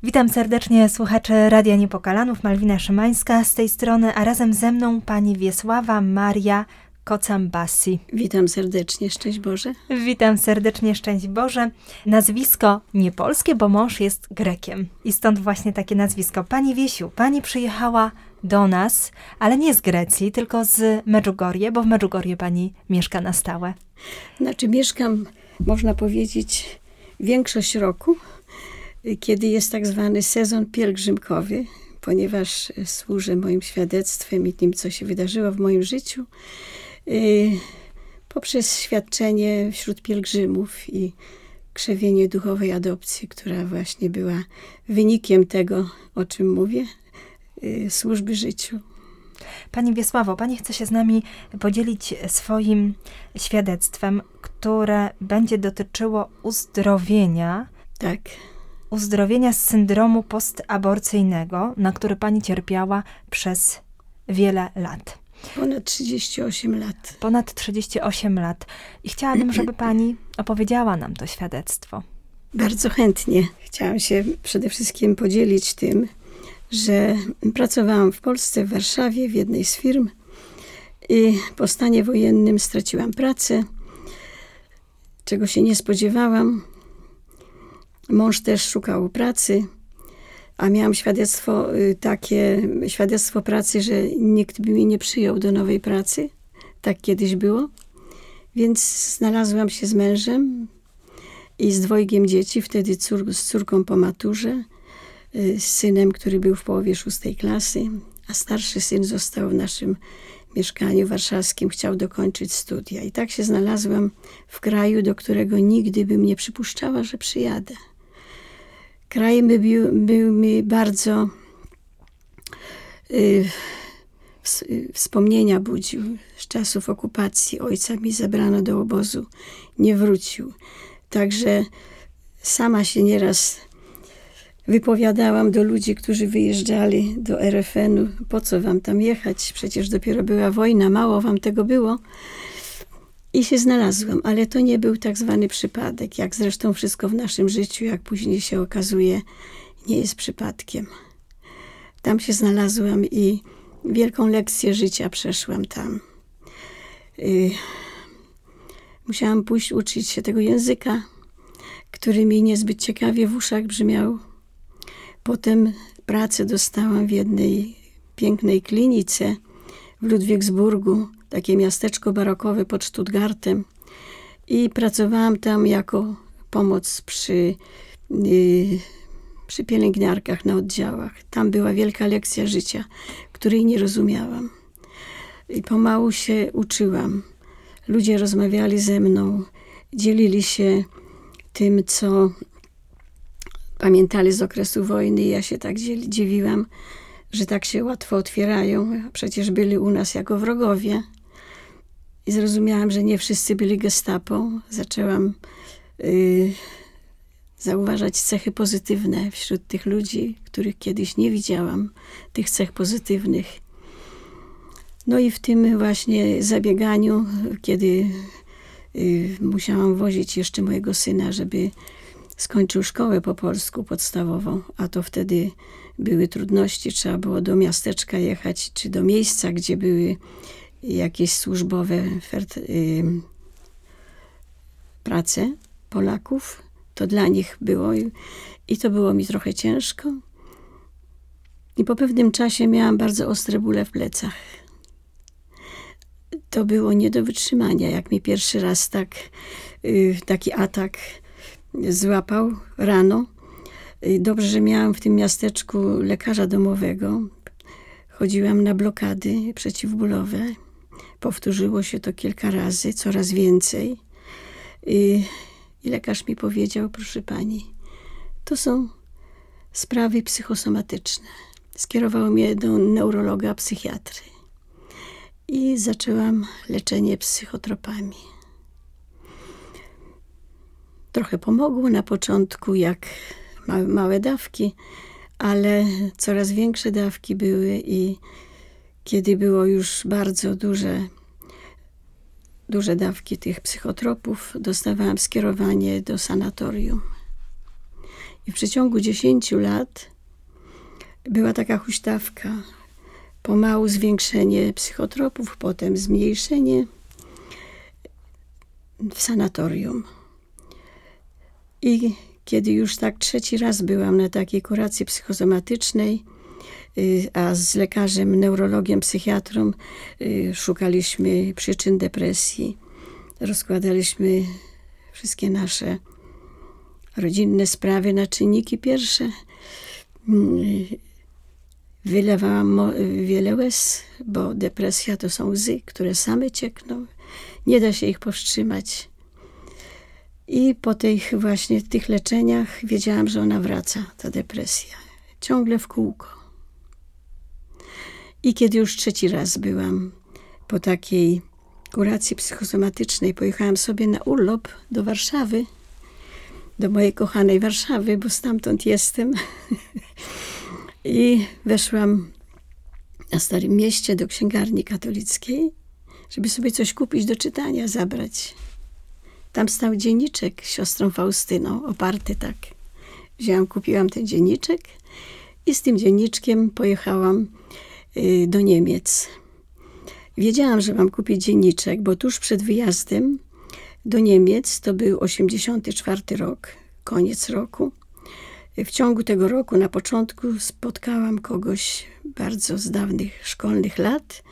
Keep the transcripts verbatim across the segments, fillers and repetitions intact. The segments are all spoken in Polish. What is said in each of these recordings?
Witam serdecznie słuchaczy Radia Niepokalanów, Malwina Szymańska z tej strony, a razem ze mną pani Wiesława Maria Kocambasi. Witam serdecznie, szczęść Boże. Witam serdecznie, szczęść Boże. Nazwisko niepolskie, bo mąż jest Grekiem i stąd właśnie takie nazwisko. Pani Wiesiu, pani przyjechała do nas, ale nie z Grecji, tylko z Medjugorje, bo w Medjugorje pani mieszka na stałe. Znaczy mieszkam, można powiedzieć, większość roku, kiedy jest tak zwany sezon pielgrzymkowy, ponieważ służę moim świadectwem i tym, co się wydarzyło w moim życiu, yy, poprzez świadczenie wśród pielgrzymów i krzewienie duchowej adopcji, która właśnie była wynikiem tego, o czym mówię, yy, służby życiu. Pani Wiesławo, pani chce się z nami podzielić swoim świadectwem, które będzie dotyczyło uzdrowienia. Tak. Uzdrowienia z syndromu postaborcyjnego, na który pani cierpiała przez wiele lat. Ponad trzydzieści osiem lat. Ponad trzydzieści osiem lat. I chciałabym, żeby pani opowiedziała nam to świadectwo. Bardzo chętnie. Chciałam się przede wszystkim podzielić tym, że pracowałam w Polsce, w Warszawie, w jednej z firm i po stanie wojennym straciłam pracę, czego się nie spodziewałam. Mąż też szukał pracy, a miałam świadectwo takie, świadectwo pracy, że nikt by mnie nie przyjął do nowej pracy. Tak kiedyś było. Więc znalazłam się z mężem i z dwojgiem dzieci, wtedy cór, z córką po maturze, z synem, który był w połowie szóstej klasy, a starszy syn został w naszym mieszkaniu warszawskim, chciał dokończyć studia. I tak się znalazłam w kraju, do którego nigdy bym nie przypuszczała, że przyjadę. Kraj był, był mi bardzo y, wspomnienia budził. Z czasów okupacji ojca mi zabrano do obozu, nie wrócił. Także sama się nieraz wypowiadałam do ludzi, którzy wyjeżdżali do er ef en u. Po co wam tam jechać? Przecież dopiero była wojna, mało wam tego było. I się znalazłam, ale to nie był tak zwany przypadek, jak zresztą wszystko w naszym życiu, jak później się okazuje, nie jest przypadkiem. Tam się znalazłam i wielką lekcję życia przeszłam tam. Yy, musiałam pójść uczyć się tego języka, który mi niezbyt ciekawie w uszach brzmiał. Potem pracę dostałam w jednej pięknej klinice w Ludwigsburgu, takie miasteczko barokowe pod Stuttgartem, i pracowałam tam jako pomoc przy, yy, przy pielęgniarkach na oddziałach. Tam była wielka lekcja życia, której nie rozumiałam. I pomału się uczyłam. Ludzie rozmawiali ze mną, dzielili się tym, co pamiętali z okresu wojny. Ja się tak dziwiłam, że tak się łatwo otwierają, a przecież byli u nas jako wrogowie. I zrozumiałam, że nie wszyscy byli gestapo. Zaczęłam y, zauważać cechy pozytywne wśród tych ludzi, których kiedyś nie widziałam, tych cech pozytywnych. No i w tym właśnie zabieganiu, kiedy y, musiałam wozić jeszcze mojego syna, żeby skończył szkołę po polsku podstawową, a to wtedy były trudności, trzeba było do miasteczka jechać, czy do miejsca, gdzie były jakieś służbowe fert, y, prace Polaków. To dla nich było i, i to było mi trochę ciężko. I po pewnym czasie miałam bardzo ostre bóle w plecach. To było nie do wytrzymania, jak mi pierwszy raz tak, y, taki atak złapał rano. Y, dobrze, że miałam w tym miasteczku lekarza domowego. Chodziłam na blokady przeciwbólowe. Powtórzyło się to kilka razy, coraz więcej. I, i lekarz mi powiedział: proszę pani, to są sprawy psychosomatyczne. Skierował mnie do neurologa, psychiatry. I zaczęłam leczenie psychotropami. Trochę pomogło na początku, jak małe, małe dawki, ale coraz większe dawki były i kiedy było już bardzo duże, duże dawki tych psychotropów, dostawałam skierowanie do sanatorium. I w przeciągu dziesięciu lat była taka huśtawka. Pomału zwiększenie psychotropów, potem zmniejszenie w sanatorium. I kiedy już tak trzeci raz byłam na takiej kuracji psychosomatycznej, a z lekarzem, neurologiem, psychiatrą szukaliśmy przyczyn depresji, rozkładaliśmy wszystkie nasze rodzinne sprawy na czynniki pierwsze. Wylewałam wiele łez, bo depresja to są łzy, które same ciekną. Nie da się ich powstrzymać. I po tych właśnie tych leczeniach wiedziałam, że ona wraca, ta depresja. Ciągle w kółko. I kiedy już trzeci raz byłam po takiej kuracji psychosomatycznej, pojechałam sobie na urlop do Warszawy, do mojej kochanej Warszawy, bo stamtąd jestem. I weszłam na Starym Mieście do księgarni katolickiej, żeby sobie coś kupić do czytania, zabrać. Tam stał dzienniczek z siostrą Faustyną, oparty tak. Wzięłam, kupiłam ten dzienniczek i z tym dzienniczkiem pojechałam y, do Niemiec. Wiedziałam, że mam kupić dzienniczek, bo tuż przed wyjazdem do Niemiec, to był osiemdziesiąty czwarty rok, koniec roku. W ciągu tego roku, na początku, spotkałam kogoś bardzo z dawnych szkolnych lat.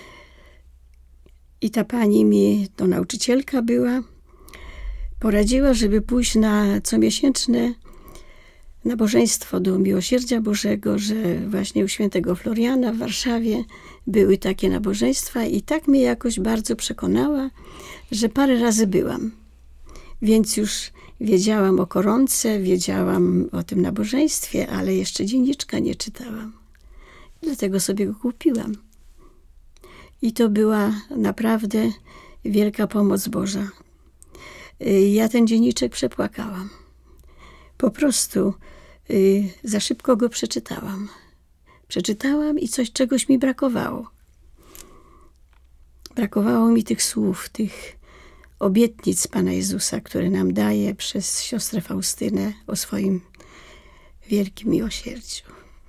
I ta pani mi, to nauczycielka była, poradziła, żeby pójść na comiesięczne nabożeństwo do Miłosierdzia Bożego, że właśnie u świętego Floriana w Warszawie były takie nabożeństwa i tak mnie jakoś bardzo przekonała, że parę razy byłam. Więc już wiedziałam o koronce, wiedziałam o tym nabożeństwie, ale jeszcze dzienniczka nie czytałam. Dlatego sobie go kupiłam. I to była naprawdę wielka pomoc Boża. Ja ten dzienniczek przepłakałam. Po prostu y, za szybko go przeczytałam. Przeczytałam i coś, czegoś mi brakowało. Brakowało mi tych słów, tych obietnic Pana Jezusa, które nam daje przez siostrę Faustynę o swoim wielkim miłosierdziu.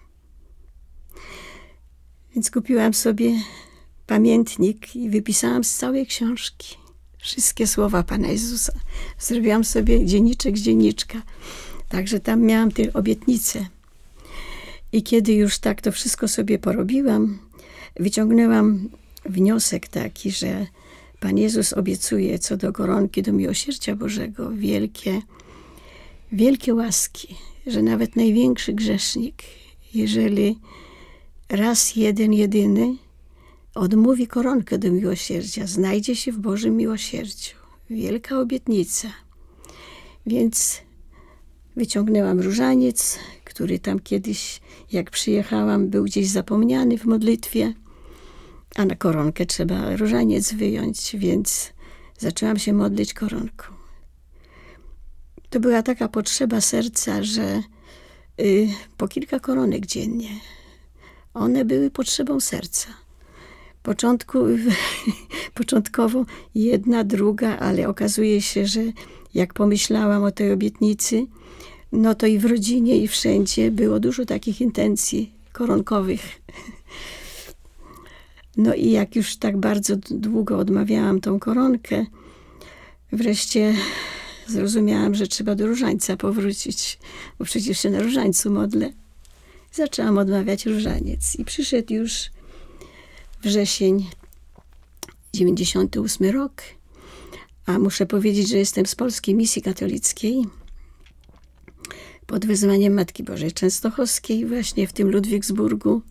Więc kupiłam sobie pamiętnik i wypisałam z całej książki wszystkie słowa Pana Jezusa. Zrobiłam sobie dzienniczek z dzienniczka. Także tam miałam te obietnice. I kiedy już tak to wszystko sobie porobiłam, wyciągnęłam wniosek taki, że Pan Jezus obiecuje co do koronki, do miłosierdzia Bożego wielkie, wielkie łaski, że nawet największy grzesznik, jeżeli raz jeden, jedyny odmówi koronkę do miłosierdzia, znajdzie się w Bożym miłosierdziu. Wielka obietnica. Więc wyciągnęłam różaniec, który tam kiedyś, jak przyjechałam, był gdzieś zapomniany w modlitwie, a na koronkę trzeba różaniec wyjąć, więc zaczęłam się modlić koronką. To była taka potrzeba serca, że y, po kilka koronek dziennie. One były potrzebą serca. Początku, początkowo jedna, druga, ale okazuje się, że jak pomyślałam o tej obietnicy, no to i w rodzinie, i wszędzie było dużo takich intencji koronkowych. No i jak już tak bardzo długo odmawiałam tą koronkę, wreszcie zrozumiałam, że trzeba do różańca powrócić, bo przecież się na różańcu modlę. Zaczęłam odmawiać różaniec i przyszedł już wrzesień, dziewięćdziesiąty ósmy rok, a muszę powiedzieć, że jestem z Polskiej Misji Katolickiej pod wezwaniem Matki Bożej Częstochowskiej, właśnie w tym Ludwigsburgu.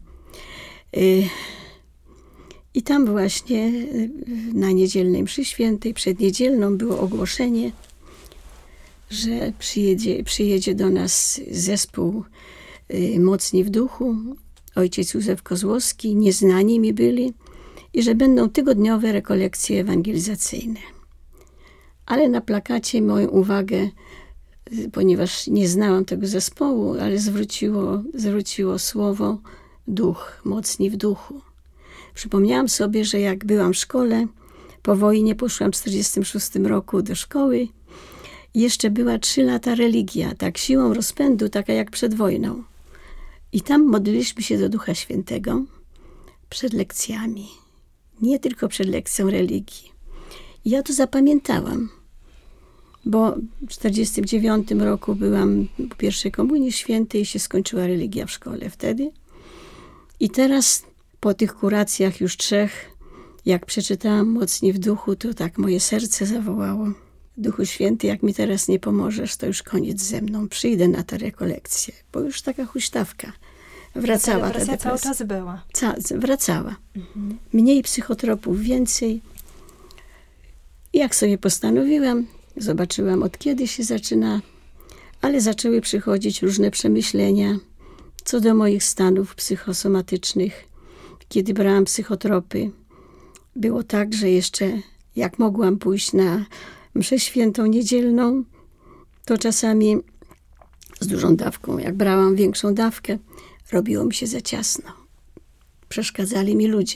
I tam właśnie na niedzielnej mszy świętej, przedniedzielną, było ogłoszenie, że przyjedzie, przyjedzie do nas zespół Mocni w Duchu, ojciec Józef Kozłowski, nieznani mi byli, i że będą tygodniowe rekolekcje ewangelizacyjne. Ale na plakacie moją uwagę, ponieważ nie znałam tego zespołu, ale zwróciło, zwróciło słowo duch, mocni w duchu. Przypomniałam sobie, że jak byłam w szkole, po wojnie poszłam w czterdziestym szóstym roku do szkoły jeszcze była trzy lata religia, tak siłą rozpędu, taka jak przed wojną. I tam modliliśmy się do Ducha Świętego przed lekcjami. Nie tylko przed lekcją religii. I ja to zapamiętałam, bo w czterdziestym dziewiątym roku byłam po pierwszej komunii świętej i się skończyła religia w szkole wtedy. I teraz po tych kuracjach już trzech, jak przeczytałam Mocni w duchu, to tak moje serce zawołało: Duchu Święty, jak mi teraz nie pomożesz, to już koniec ze mną. Przyjdę na te rekolekcje, bo już taka huśtawka. Wracała ta depresja. cały czas była. Ca- wracała. Mhm. Mniej psychotropów, więcej. I jak sobie postanowiłam, zobaczyłam, od kiedy się zaczyna, ale zaczęły przychodzić różne przemyślenia co do moich stanów psychosomatycznych. Kiedy brałam psychotropy, było tak, że jeszcze jak mogłam pójść na mszę świętą niedzielną, to czasami z dużą dawką, jak brałam większą dawkę, robiło mi się za ciasno. Przeszkadzali mi ludzie.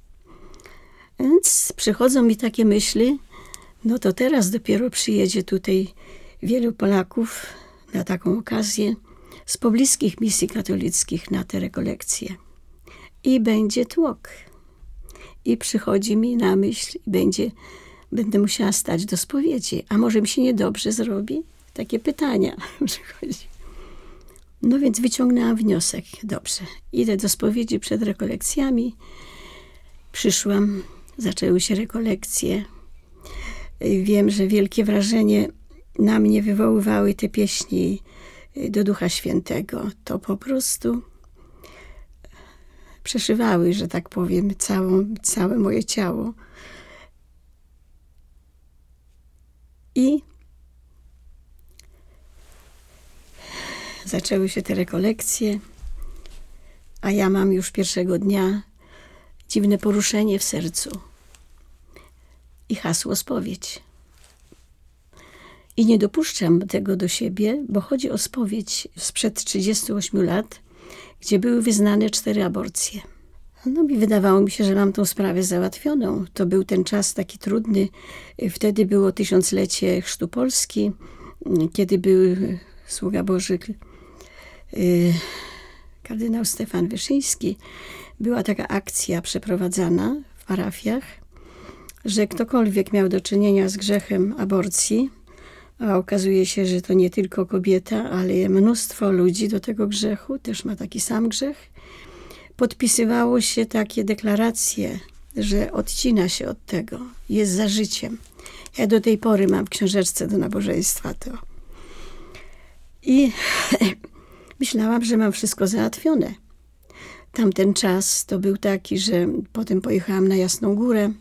Więc przychodzą mi takie myśli, no to teraz dopiero przyjedzie tutaj wielu Polaków na taką okazję z pobliskich misji katolickich na te rekolekcje. I będzie tłok. I przychodzi mi na myśl, i będzie, będę musiała stać do spowiedzi. A może mi się niedobrze zrobi? Takie pytania przychodzi. No więc wyciągnęłam wniosek. Dobrze, idę do spowiedzi przed rekolekcjami. Przyszłam, zaczęły się rekolekcje. Wiem, że wielkie wrażenie na mnie wywoływały te pieśni do Ducha Świętego. To po prostu przeszywały, że tak powiem, całą, całe moje ciało. I zaczęły się te rekolekcje, a ja mam już pierwszego dnia dziwne poruszenie w sercu i hasło spowiedź. I nie dopuszczam tego do siebie, bo chodzi o spowiedź sprzed trzydziestu ośmiu lat, gdzie były wyznane cztery aborcje. No i wydawało mi się, że mam tą sprawę załatwioną. To był ten czas taki trudny. Wtedy było tysiąclecie Chrztu Polski, kiedy był sługa Boży kardynał Stefan Wyszyński. Była taka akcja przeprowadzana w parafiach, że ktokolwiek miał do czynienia z grzechem aborcji, a okazuje się, że to nie tylko kobieta, ale mnóstwo ludzi do tego grzechu, też ma taki sam grzech, podpisywało się takie deklaracje, że odcina się od tego, jest za życiem. Ja do tej pory mam w książeczce do nabożeństwa to. I myślałam, że mam wszystko załatwione. Tamten czas to był taki, że potem pojechałam na Jasną Górę.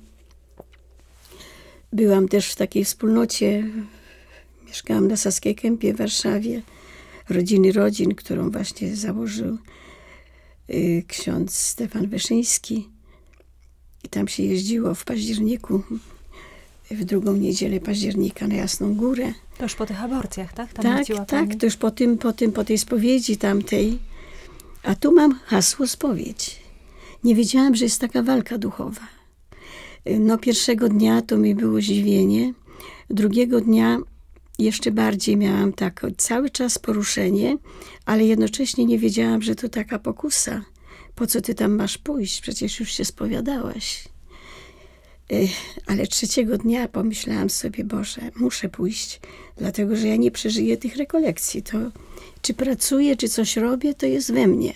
Byłam też w takiej wspólnocie, mieszkałam na Saskiej Kępie w Warszawie, Rodziny Rodzin, którą właśnie założył y, ksiądz Stefan Wyszyński. I tam się jeździło w październiku, w drugą niedzielę października na Jasną Górę. To już po tych aborcjach, tak? Tam tak, tak, pani? To już po, tym, po, tym, po tej spowiedzi tamtej. A tu mam hasło spowiedź. Nie wiedziałam, że jest taka walka duchowa. No pierwszego dnia to mi było zdziwienie. Drugiego dnia jeszcze bardziej miałam tak cały czas poruszenie, ale jednocześnie nie wiedziałam, że to taka pokusa. Po co ty tam masz pójść? Przecież już się spowiadałaś. Ale trzeciego dnia pomyślałam sobie, Boże, muszę pójść, dlatego że ja nie przeżyję tych rekolekcji. To czy pracuję, czy coś robię, to jest we mnie.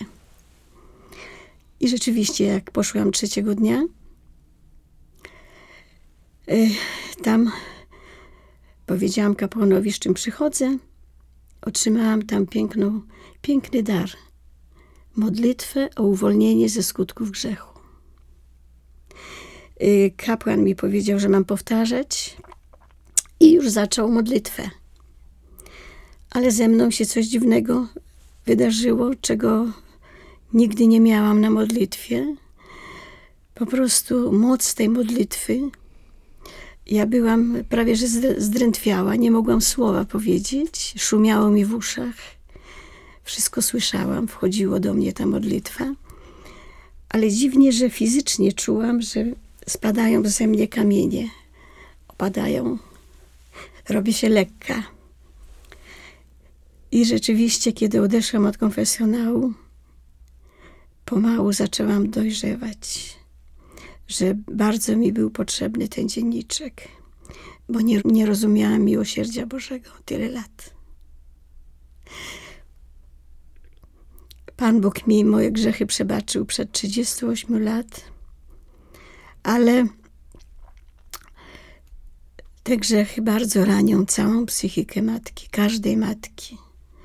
I rzeczywiście, jak poszłam trzeciego dnia, tam powiedziałam kapłanowi, z czym przychodzę. Otrzymałam tam piękną, piękny dar. Modlitwę o uwolnienie ze skutków grzechu. Kapłan mi powiedział, że mam powtarzać i już zaczął modlitwę. Ale ze mną się coś dziwnego wydarzyło, czego nigdy nie miałam na modlitwie. Po prostu moc tej modlitwy. Ja byłam prawie że zdrętwiała, nie mogłam słowa powiedzieć, szumiało mi w uszach. Wszystko słyszałam, wchodziło do mnie ta modlitwa. Ale dziwnie, że fizycznie czułam, że spadają ze mnie kamienie. Opadają. Robię się lekka. I rzeczywiście, kiedy odeszłam od konfesjonału, pomału zaczęłam dojrzewać, że bardzo mi był potrzebny ten dzienniczek, bo nie, nie rozumiałam miłosierdzia Bożego tyle lat. Pan Bóg mi moje grzechy przebaczył przed trzydziestu ośmiu lat, ale te grzechy bardzo ranią całą psychikę matki, każdej matki.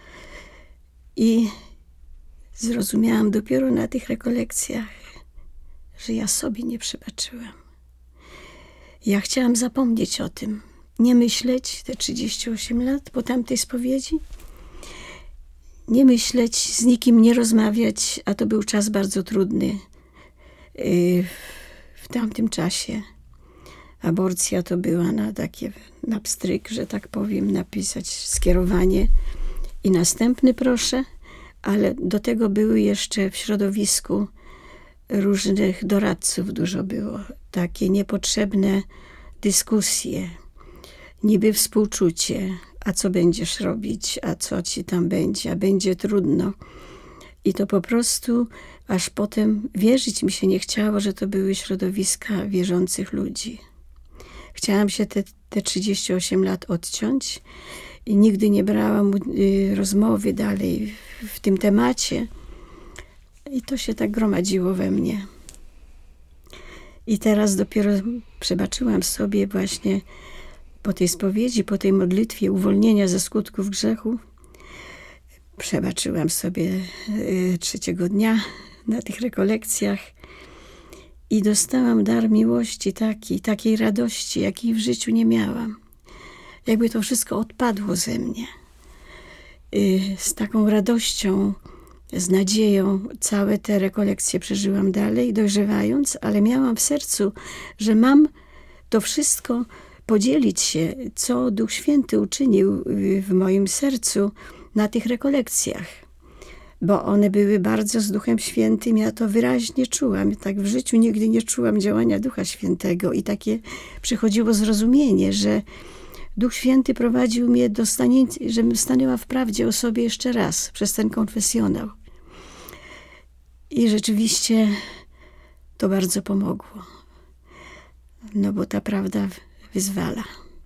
I zrozumiałam dopiero na tych rekolekcjach, że ja sobie nie przebaczyłam. Ja chciałam zapomnieć o tym, nie myśleć te trzydzieści osiem lat po tamtej spowiedzi, nie myśleć, z nikim nie rozmawiać, a to był czas bardzo trudny. W tamtym czasie aborcja to była na takie, na pstryk, że tak powiem, napisać skierowanie i następny proszę, ale do tego były jeszcze w środowisku różnych doradców dużo było. Takie niepotrzebne dyskusje, niby współczucie, a co będziesz robić, a co ci tam będzie, a będzie trudno. I to po prostu, aż potem wierzyć mi się nie chciało, że to były środowiska wierzących ludzi. Chciałam się te, te trzydzieści osiem lat odciąć i nigdy nie brałam y, rozmowy dalej w, w tym temacie. I to się tak gromadziło we mnie. I teraz dopiero przebaczyłam sobie właśnie po tej spowiedzi, po tej modlitwie uwolnienia ze skutków grzechu. Przebaczyłam sobie y, trzeciego dnia na tych rekolekcjach i dostałam dar miłości taki, takiej radości, jakiej w życiu nie miałam. Jakby to wszystko odpadło ze mnie. Y, z taką radością, z nadzieją całe te rekolekcje przeżyłam dalej, dojrzewając, ale miałam w sercu, że mam to wszystko podzielić się, co Duch Święty uczynił w moim sercu na tych rekolekcjach. Bo one były bardzo z Duchem Świętym, ja to wyraźnie czułam. Tak w życiu nigdy nie czułam działania Ducha Świętego i takie przychodziło zrozumienie, że Duch Święty prowadził mnie do stanięcia, żebym stanęła w prawdzie o sobie jeszcze raz przez ten konfesjonał. I rzeczywiście to bardzo pomogło. No bo ta prawda wyzwala.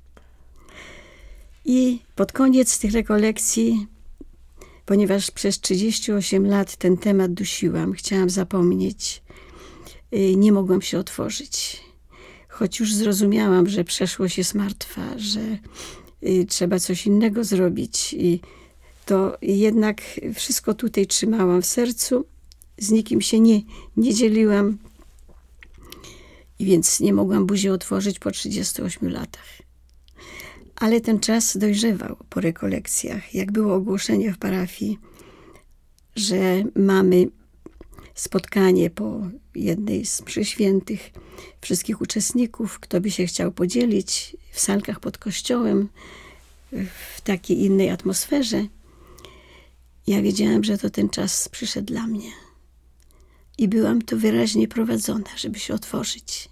I pod koniec tych rekolekcji, ponieważ przez trzydzieści osiem lat ten temat dusiłam, chciałam zapomnieć, nie mogłam się otworzyć. Choć już zrozumiałam, że przeszłość jest martwa, że trzeba coś innego zrobić. I to jednak wszystko tutaj trzymałam w sercu, z nikim się nie, nie dzieliłam. I więc nie mogłam buzi otworzyć po trzydziestu ośmiu latach. Ale ten czas dojrzewał po rekolekcjach. Jak było ogłoszenie w parafii, że mamy spotkanie po jednej z mszy świętych wszystkich uczestników, kto by się chciał podzielić w salkach pod kościołem, w takiej innej atmosferze. Ja wiedziałam, że to ten czas przyszedł dla mnie. I byłam tu wyraźnie prowadzona, żeby się otworzyć.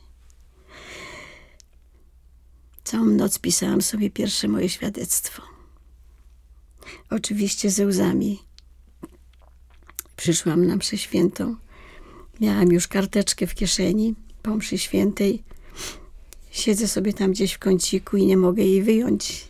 Całą noc pisałam sobie pierwsze moje świadectwo. Oczywiście ze łzami. Przyszłam na mszę świętą. Miałam już karteczkę w kieszeni po mszy świętej. Siedzę sobie tam gdzieś w kąciku i nie mogę jej wyjąć.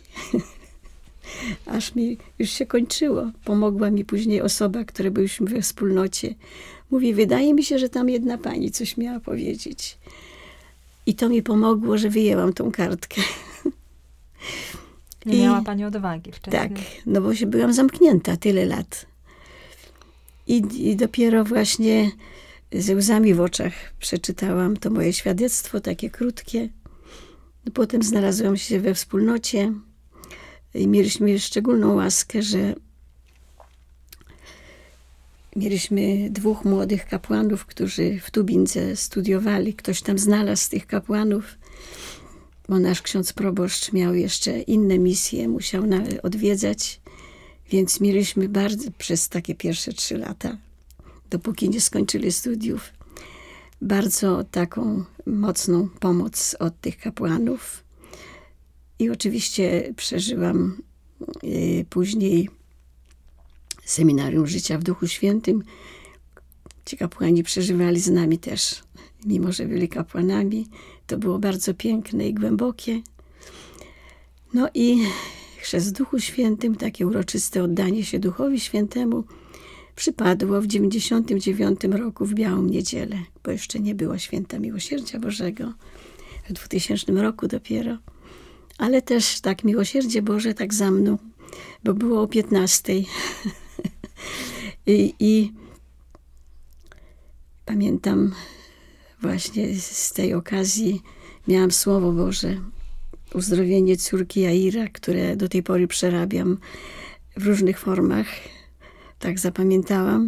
Aż mi już się kończyło. Pomogła mi później osoba, która byliśmy we wspólnocie. Mówi, wydaje mi się, że tam jedna pani coś miała powiedzieć. I to mi pomogło, że wyjęłam tą kartkę. Nie I, miała pani odwagi wcześniej. Tak, no bo się byłam zamknięta tyle lat. I, I dopiero właśnie ze łzami w oczach przeczytałam to moje świadectwo, takie krótkie. No, potem znalazłam się we wspólnocie i mieliśmy szczególną łaskę, że mieliśmy dwóch młodych kapłanów, którzy w Tubindze studiowali. Ktoś tam znalazł z tych kapłanów, bo nasz ksiądz proboszcz miał jeszcze inne misje, musiał odwiedzać, więc mieliśmy bardzo przez takie pierwsze trzy lata, dopóki nie skończyli studiów, bardzo taką mocną pomoc od tych kapłanów. I oczywiście przeżyłam y, później Seminarium Życia w Duchu Świętym. Ci kapłani przeżywali z nami też, mimo że byli kapłanami. To było bardzo piękne i głębokie. No i chrzest w Duchu Świętym, takie uroczyste oddanie się Duchowi Świętemu, przypadło w dziewięćdziesiątym dziewiątym roku w Białą Niedzielę, bo jeszcze nie było Święta Miłosierdzia Bożego, w dwutysięcznym roku dopiero. Ale też tak Miłosierdzie Boże tak za mną, bo było o piętnastej. I, I pamiętam właśnie z tej okazji miałam Słowo Boże, uzdrowienie córki Jaira, które do tej pory przerabiam w różnych formach. Tak zapamiętałam.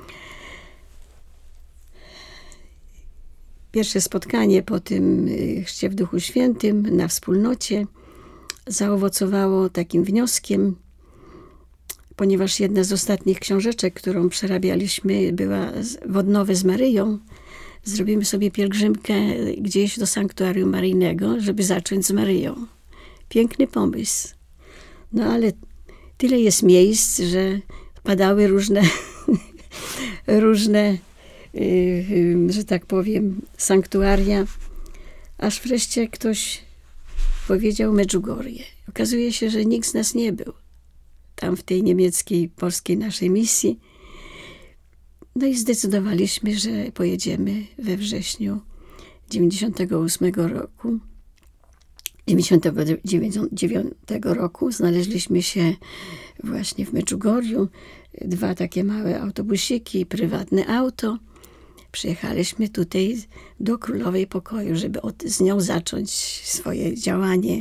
Pierwsze spotkanie po tym chrzcie w Duchu Świętym na wspólnocie zaowocowało takim wnioskiem, ponieważ jedna z ostatnich książeczek, którą przerabialiśmy, była Wodnowe z Maryją. Zrobimy sobie pielgrzymkę gdzieś do sanktuarium maryjnego, żeby zacząć z Maryją. Piękny pomysł. No ale tyle jest miejsc, że padały różne, różne, że tak powiem, sanktuaria, aż wreszcie ktoś powiedział Medjugorje. Okazuje się, że nikt z nas nie był tam w tej niemieckiej, polskiej naszej misji. No i zdecydowaliśmy, że pojedziemy we wrześniu dziewięćdziesiątego ósmego roku. dziewięćdziesiątego dziewiątego roku znaleźliśmy się właśnie w Medjugorju. Dwa takie małe autobusiki, prywatne auto. Przyjechaliśmy tutaj do Królowej Pokoju, żeby od, z nią zacząć swoje działanie.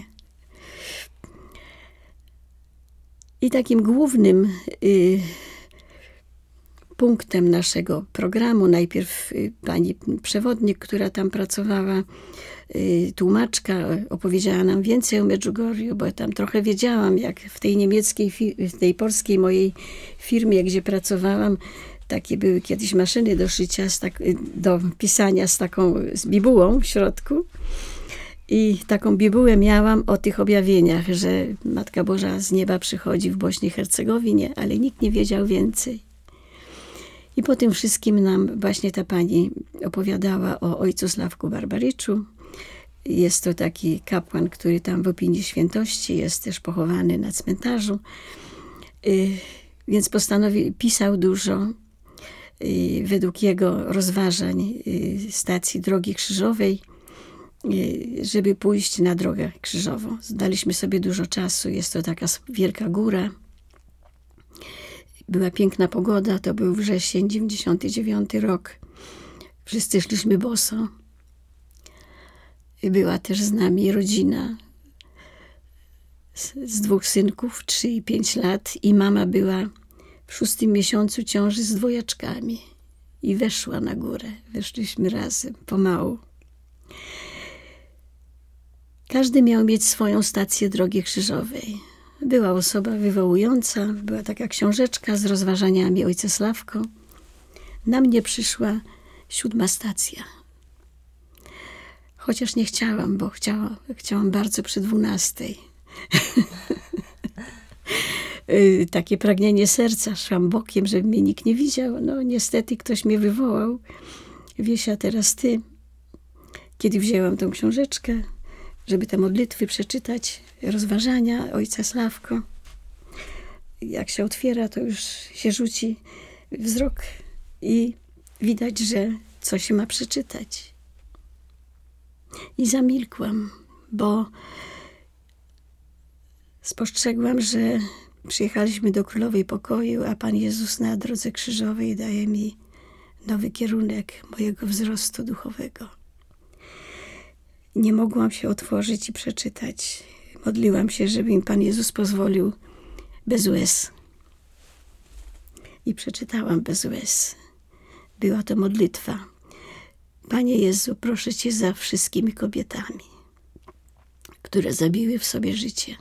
I takim głównym y, punktem naszego programu, najpierw y, pani przewodnik, która tam pracowała, y, tłumaczka, opowiedziała nam więcej o Medjugorju, bo tam trochę wiedziałam, jak w tej niemieckiej, w tej polskiej mojej firmie, gdzie pracowałam, takie były kiedyś maszyny do szycia, z tak, do pisania z taką z bibułą w środku. I taką bibułę miałam o tych objawieniach, że Matka Boża z nieba przychodzi w Bośni i Hercegowinie, ale nikt nie wiedział więcej. I po tym wszystkim nam właśnie ta pani opowiadała o ojcu Sławku Barbaryczu. Jest to taki kapłan, który tam w opinii świętości jest też pochowany na cmentarzu. Więc postanowił, pisał dużo. Według jego rozważań stacji Drogi Krzyżowej, żeby pójść na drogę krzyżową. Daliśmy sobie dużo czasu. Jest to taka wielka góra. Była piękna pogoda. To był wrzesień, dziewięćdziesiąty dziewiąty rok. Wszyscy szliśmy boso. Była też z nami rodzina z, z dwóch synków, trzy i pięć lat. I mama była w szóstym miesiącu ciąży z dwojaczkami. I weszła na górę. Weszliśmy razem, pomału. Każdy miał mieć swoją stację Drogi Krzyżowej. Była osoba wywołująca, była taka książeczka z rozważaniami ojca Sławko. Na mnie przyszła siódma stacja. Chociaż nie chciałam, bo chciała, chciałam bardzo przy dwunastej. Takie pragnienie serca, szłam bokiem, żeby mnie nikt nie widział. No niestety ktoś mnie wywołał. Wiesia, teraz ty. Kiedy wzięłam tą książeczkę, żeby te modlitwy przeczytać, rozważania ojca Sławko. Jak się otwiera, to już się rzuci wzrok i widać, że coś się ma przeczytać. I zamilkłam, bo spostrzegłam, że przyjechaliśmy do Królowej Pokoju, a Pan Jezus na drodze krzyżowej daje mi nowy kierunek mojego wzrostu duchowego. Nie mogłam się otworzyć i przeczytać. Modliłam się, żeby mi Pan Jezus pozwolił bez łez. I przeczytałam bez łez. Była to modlitwa. Panie Jezu, proszę Cię za wszystkimi kobietami, które zabiły w sobie życie.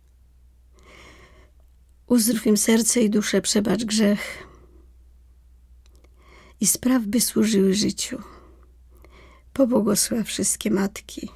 Uzdrów im serce i duszę, przebacz grzech i spraw, by służyły życiu. Pobłogosław wszystkie matki.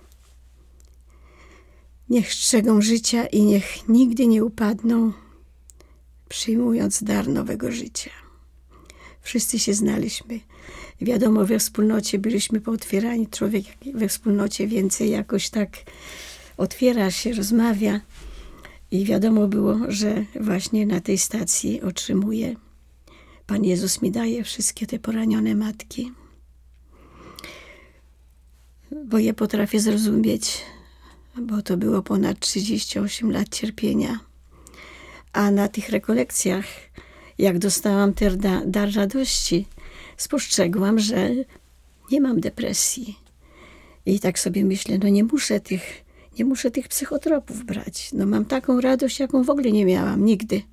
Niech strzegą życia i niech nigdy nie upadną przyjmując dar nowego życia. Wszyscy się znaliśmy. Wiadomo, we wspólnocie byliśmy pootwierani. Człowiek we wspólnocie więcej jakoś tak otwiera się, rozmawia. I wiadomo było, że właśnie na tej stacji otrzymuję. Pan Jezus mi daje wszystkie te poranione matki. Bo je potrafię zrozumieć, bo to było ponad trzydzieści osiem lat cierpienia. A na tych rekolekcjach, jak dostałam ten da, dar radości, spostrzegłam, że nie mam depresji. I tak sobie myślę, no nie muszę tych, nie muszę tych psychotropów brać. No mam taką radość, jaką w ogóle nie miałam nigdy.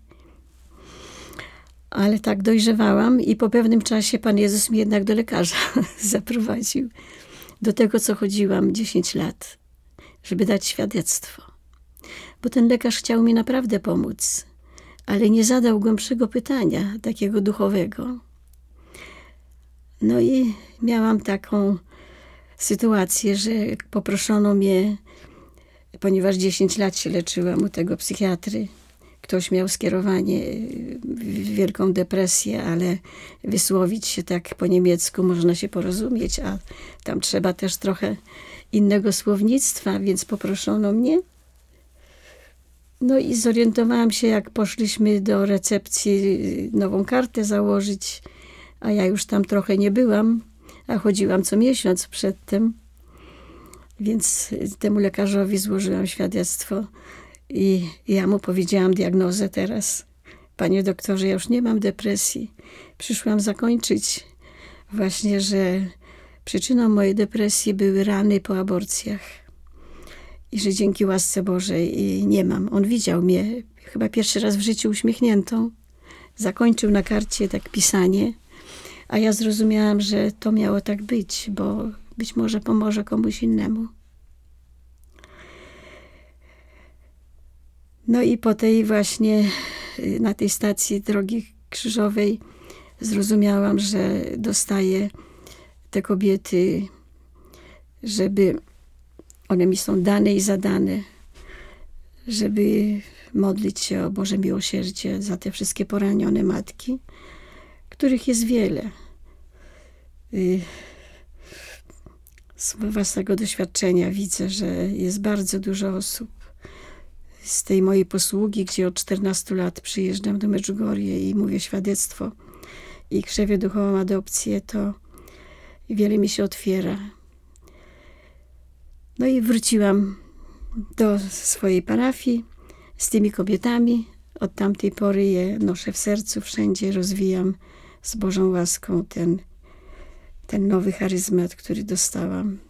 Ale tak dojrzewałam i po pewnym czasie Pan Jezus mnie jednak do lekarza zaprowadził. Do tego, co chodziłam dziesięć lat, żeby dać świadectwo. Bo ten lekarz chciał mi naprawdę pomóc, ale nie zadał głębszego pytania, takiego duchowego. No i miałam taką sytuację, że poproszono mnie, ponieważ dziesięć lat się leczyłam u tego psychiatry. Ktoś miał skierowanie w wielką depresję, ale wysłowić się tak po niemiecku można się porozumieć, a tam trzeba też trochę innego słownictwa, więc poproszono mnie. No i zorientowałam się, jak poszliśmy do recepcji nową kartę założyć, a ja już tam trochę nie byłam, a chodziłam co miesiąc przedtem. Więc temu lekarzowi złożyłam świadectwo i ja mu powiedziałam diagnozę teraz. Panie doktorze, ja już nie mam depresji. Przyszłam zakończyć właśnie, że przyczyną mojej depresji były rany po aborcjach. I że dzięki łasce Bożej i nie mam. On widział mnie chyba pierwszy raz w życiu uśmiechniętą. Zakończył na karcie tak pisanie, a ja zrozumiałam, że to miało tak być, bo być może pomoże komuś innemu. No i po tej właśnie, na tej stacji Drogi Krzyżowej zrozumiałam, że dostaję te kobiety, żeby one mi są dane i zadane, żeby modlić się o Boże miłosierdzie za te wszystkie poranione matki, których jest wiele. Z własnego doświadczenia widzę, że jest bardzo dużo osób. Z tej mojej posługi, gdzie od czternastu lat przyjeżdżam do Medjugorje i mówię świadectwo i krzewię duchową adopcję, to wiele mi się otwiera. No i wróciłam do swojej parafii z tymi kobietami. Od tamtej pory je noszę w sercu, wszędzie rozwijam z Bożą łaską ten, ten nowy charyzmat, który dostałam.